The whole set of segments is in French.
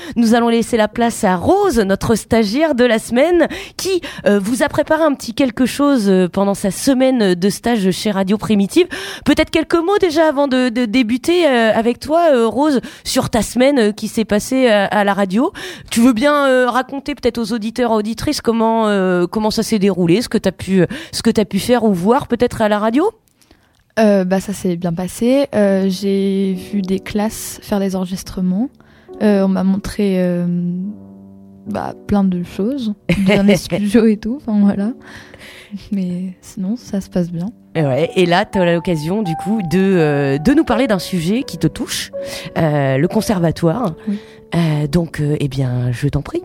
nous allons laisser la place à Rose, notre stagiaire de la semaine, qui vous a préparé un petit quelque chose pendant sa semaine de stage chez Radio Primitive. Peut-être quelques mots déjà avant de débuter avec toi, Rose, sur ta semaine qui s'est passée à la radio. Tu veux bien raconter peut-être aux auditeurs, auditrices comment ça s'est déroulé, ce que t'as pu faire ou voir peut-être à la radio? Ça s'est bien passé. J'ai vu des classes faire des enregistrements. On m'a montré plein de choses, dans les studios et tout. Enfin voilà. Mais sinon, ça se passe bien. Et là, tu as l'occasion du coup de nous parler d'un sujet qui te touche, le conservatoire. Oui. Donc, je t'en prie.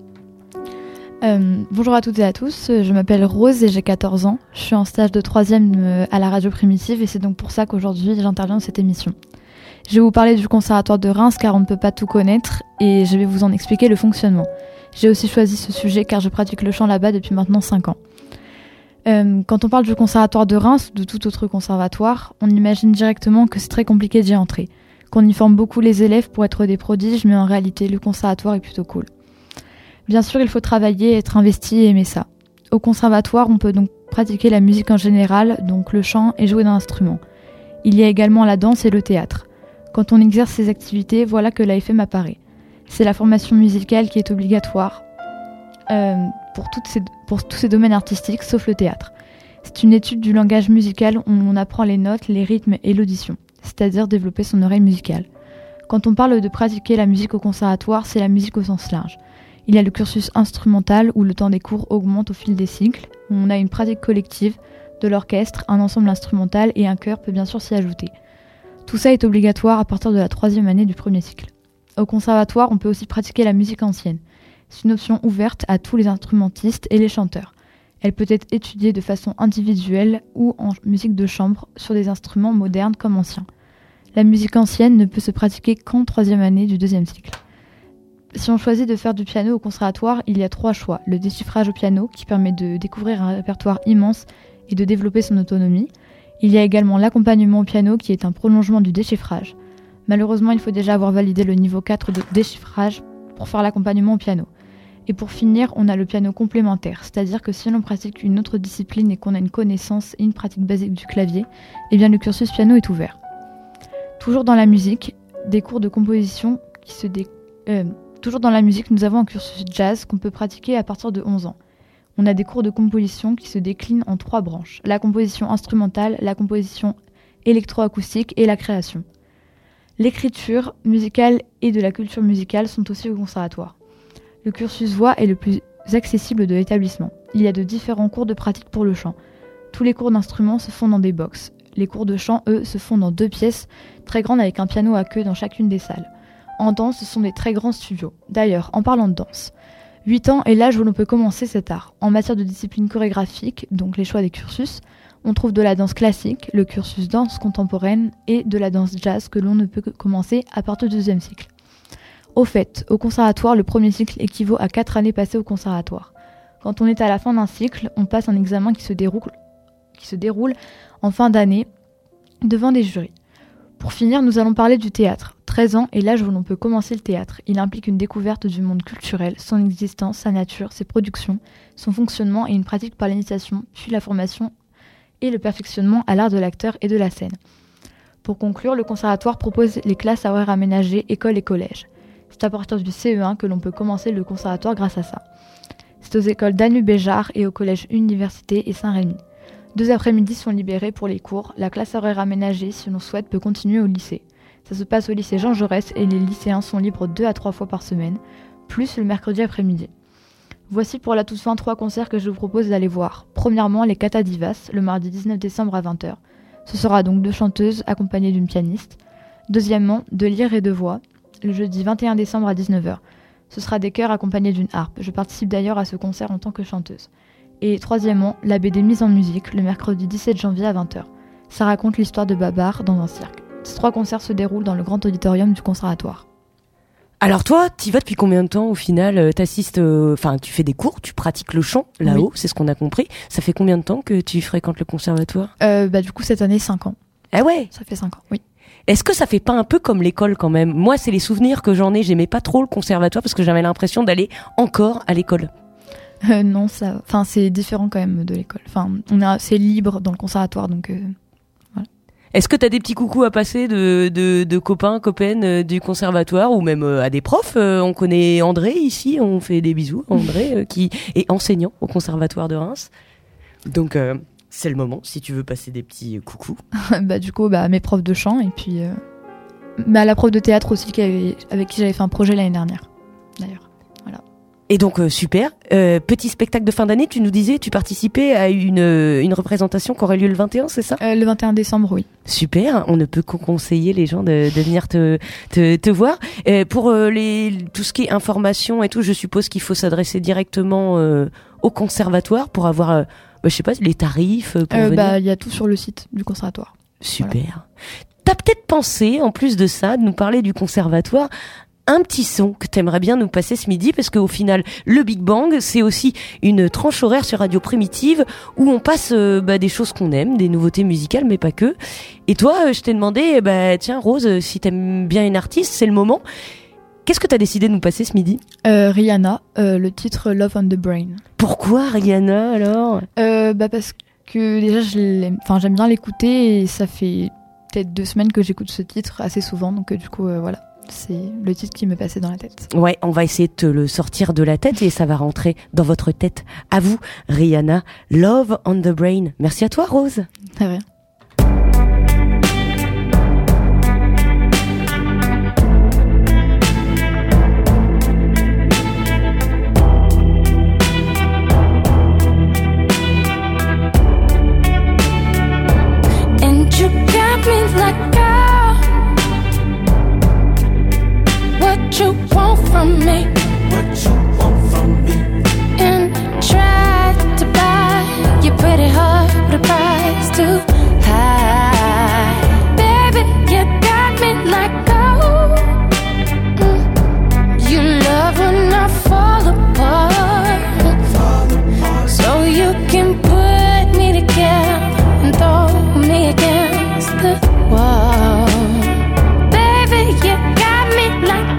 Bonjour à toutes et à tous, je m'appelle Rose et j'ai 14 ans. Je suis en stage de 3e à la Radio Primitive et c'est donc pour ça qu'aujourd'hui j'interviens dans cette émission. Je vais vous parler du conservatoire de Reims car on ne peut pas tout connaître et je vais vous en expliquer le fonctionnement. J'ai aussi choisi ce sujet car je pratique le chant là-bas depuis maintenant 5 ans. Quand on parle du conservatoire de Reims ou de tout autre conservatoire, on imagine directement que c'est très compliqué d'y entrer, qu'on y forme beaucoup les élèves pour être des prodiges, mais en réalité le conservatoire est plutôt cool. Bien sûr, il faut travailler, être investi et aimer ça. Au conservatoire, on peut donc pratiquer la musique en général, donc le chant et jouer d'un instrument. Il y a également la danse et le théâtre. Quand on exerce ces activités, voilà que l'AFM apparaît. C'est la formation musicale qui est obligatoire pour tous ces domaines artistiques, sauf le théâtre. C'est une étude du langage musical où on apprend les notes, les rythmes et l'audition, c'est-à-dire développer son oreille musicale. Quand on parle de pratiquer la musique au conservatoire, c'est la musique au sens large. Il y a le cursus instrumental où le temps des cours augmente au fil des cycles. On a une pratique collective, de l'orchestre, un ensemble instrumental et un chœur peut bien sûr s'y ajouter. Tout ça est obligatoire à partir de la 3e année du premier cycle. Au conservatoire, on peut aussi pratiquer la musique ancienne. C'est une option ouverte à tous les instrumentistes et les chanteurs. Elle peut être étudiée de façon individuelle ou en musique de chambre sur des instruments modernes comme anciens. La musique ancienne ne peut se pratiquer qu'en 3e année du 2e cycle. Si on choisit de faire du piano au conservatoire, il y a 3 choix. Le déchiffrage au piano, qui permet de découvrir un répertoire immense et de développer son autonomie. Il y a également l'accompagnement au piano, qui est un prolongement du déchiffrage. Malheureusement, il faut déjà avoir validé le niveau 4 de déchiffrage pour faire l'accompagnement au piano. Et pour finir, on a le piano complémentaire, c'est-à-dire que si l'on pratique une autre discipline et qu'on a une connaissance et une pratique basique du clavier, eh bien le cursus piano est ouvert. Toujours dans la musique, des cours de composition Toujours dans la musique, nous avons un cursus jazz qu'on peut pratiquer à partir de 11 ans. On a des cours de composition qui se déclinent en 3 branches. La composition instrumentale, la composition électroacoustique et la création. L'écriture musicale et de la culture musicale sont aussi au conservatoire. Le cursus voix est le plus accessible de l'établissement. Il y a de différents cours de pratique pour le chant. Tous les cours d'instruments se font dans des box. Les cours de chant, eux, se font dans 2 pièces très grandes avec un piano à queue dans chacune des salles. En danse, ce sont des très grands studios. D'ailleurs, en parlant de danse, 8 ans est l'âge où l'on peut commencer cet art. En matière de discipline chorégraphique, donc les choix des cursus, on trouve de la danse classique, le cursus danse contemporaine et de la danse jazz que l'on ne peut commencer à partir du 2e cycle. Au fait, au conservatoire, le premier cycle équivaut à 4 années passées au conservatoire. Quand on est à la fin d'un cycle, on passe un examen qui se déroule en fin d'année devant des jurys. Pour finir, nous allons parler du théâtre. 13 ans est l'âge où l'on peut commencer le théâtre. Il implique une découverte du monde culturel, son existence, sa nature, ses productions, son fonctionnement et une pratique par l'initiation, puis la formation et le perfectionnement à l'art de l'acteur et de la scène. Pour conclure, le conservatoire propose les classes à horaires aménagés, écoles et collèges. C'est à partir du CE1 que l'on peut commencer le conservatoire grâce à ça. C'est aux écoles Danube-Béjart et au collège Université et Saint-Rémy. 2 après-midi sont libérés pour les cours. La classe horaire aménagée, si l'on souhaite, peut continuer au lycée. Ça se passe au lycée Jean Jaurès et les lycéens sont libres 2 à 3 fois par semaine, plus le mercredi après-midi. Voici pour la toute fin 3 concerts que je vous propose d'aller voir. Premièrement, les Cata Divas, le mardi 19 décembre à 20h. Ce sera donc 2 chanteuses accompagnées d'une pianiste. Deuxièmement, de lyre et de voix, le jeudi 21 décembre à 19h. Ce sera des chœurs accompagnés d'une harpe. Je participe d'ailleurs à ce concert en tant que chanteuse. Et troisièmement, la BD Mise en musique, le mercredi 17 janvier à 20h. Ça raconte l'histoire de Babar dans un cirque. Ces 3 concerts se déroulent dans le grand auditorium du conservatoire. Alors toi, t'y vas depuis combien de temps au final? T'assistes, tu fais des cours, tu pratiques le chant là-haut, oui. C'est ce qu'on a compris. Ça fait combien de temps que tu fréquentes le conservatoire? Du coup, cette année, 5 ans. Ah ouais? Ça fait 5 ans, oui. Est-ce que ça fait pas un peu comme l'école quand même? Moi, c'est les souvenirs que j'en ai. J'aimais pas trop le conservatoire parce que j'avais l'impression d'aller encore à l'école. Non, c'est différent quand même de l'école. C'est libre dans le conservatoire, donc voilà. Est-ce que t'as des petits coucous à passer de copains, copaines du conservatoire ou même à des profs? On connaît André ici, on fait des bisous. André qui est enseignant au conservatoire de Reims. Donc c'est le moment si tu veux passer des petits coucous. Du coup, mes profs de chant et puis la prof de théâtre aussi avec qui j'avais fait un projet l'année dernière, d'ailleurs. Voilà. Et donc super, petit spectacle de fin d'année, tu nous disais, tu participais à une représentation qui aurait lieu le 21, c'est ça? Le 21 décembre, oui. Super, on ne peut que conseiller les gens de venir te voir. Pour tout ce qui est information et tout, je suppose qu'il faut s'adresser directement au conservatoire pour avoir, je sais pas, les tarifs pour venir. Il y a tout sur le site du conservatoire. Super. Voilà. T'as peut-être pensé, en plus de ça, de nous parler du conservatoire, un petit son que t'aimerais bien nous passer ce midi, parce qu'au final, le Big Bang, c'est aussi une tranche horaire sur Radio Primitive où on passe des choses qu'on aime, des nouveautés musicales, mais pas que. Et toi, je t'ai demandé, tiens Rose, si t'aimes bien une artiste, c'est le moment. Qu'est-ce que t'as décidé de nous passer ce midi? Rihanna, le titre Love on the Brain. Pourquoi Rihanna alors? Parce que déjà j'aime bien l'écouter et ça fait peut-être 2 semaines que j'écoute ce titre assez souvent, donc du coup voilà. C'est le titre qui me passait dans la tête. Ouais, on va essayer de te le sortir de la tête et ça va rentrer dans votre tête. À vous, Rihanna, Love on the Brain. Merci à toi, Rose. De rien. And you got me like what you want from me, and try to buy your pretty heart with a price too high. Baby, you got me like you love when I fall apart, so you can put me together and throw me against the wall. Baby, you got me like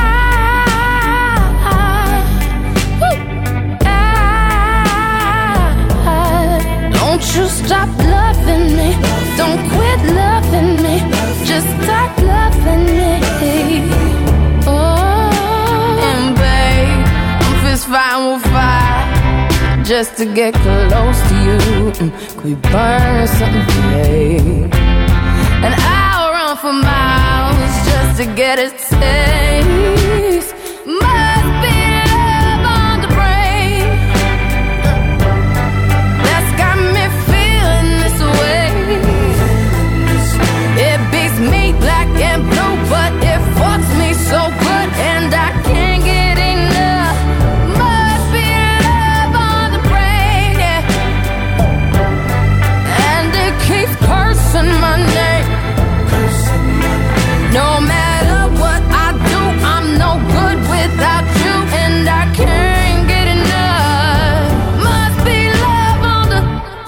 don't you stop loving me, don't quit loving me, just stop loving me. Oh, and babe, I'm fist fighting with fire just to get close to you. Could we burn something today? And I'll run for miles just to get a taste. Must be love on the brain that's got me feeling this way. It beats me black and blue, but it fucks me so good, and I can't get enough. Must be love on the brain, yeah. And it keeps cursing my name. No matter what I do, I'm no good without you, and I can't get enough. Must be love on the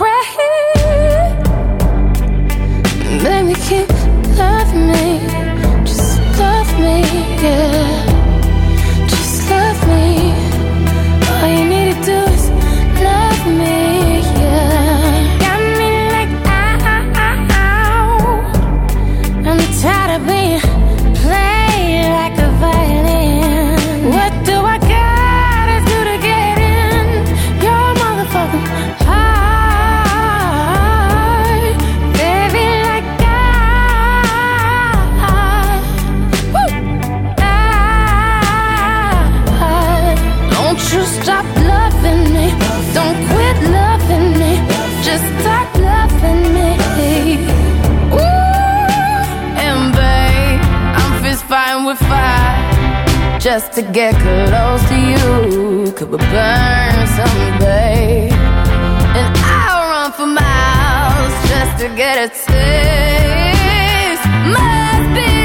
brain. Baby, keep loving me, just love me, yeah. Just love me. All you need to do is love me, yeah. Got me like ow. I'm tired of being played like a violin. What do I gotta do to get in your motherfucking heart? Baby, like don't you stop loving me, don't quit loving me, just stop loving me. Ooh, and babe, I'm fist fighting with fire just to get close to you. Could we burn something, babe? And I'll run for miles just to get a taste. Must be